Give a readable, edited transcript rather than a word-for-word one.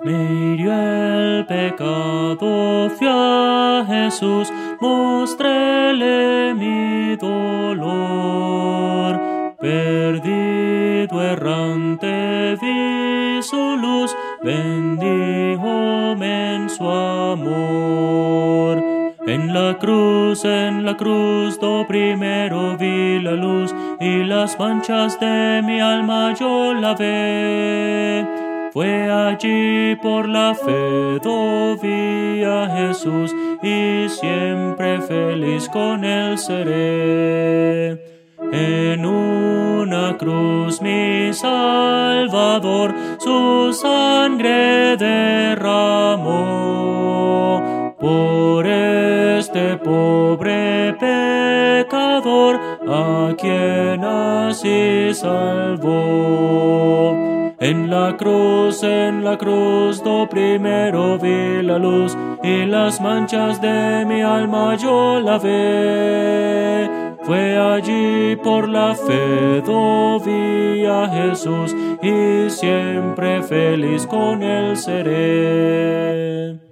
Me hirió el pecado, fui a Jesús, mostréle mi dolor. Perdido errante vi su luz, bendíjome en su amor. En la cruz do primero vi la luz, y las manchas de mi alma yo lavé. Fue allí por la fe do vi a Jesús, y siempre feliz con él seré. En una cruz mi Salvador su sangre derramó. Por este pobre pecador, a quien así salvó. En la cruz do primero vi la luz, y las manchas de mi alma yo lavé. Fue allí por la fe do vi a Jesús, y siempre feliz con él seré.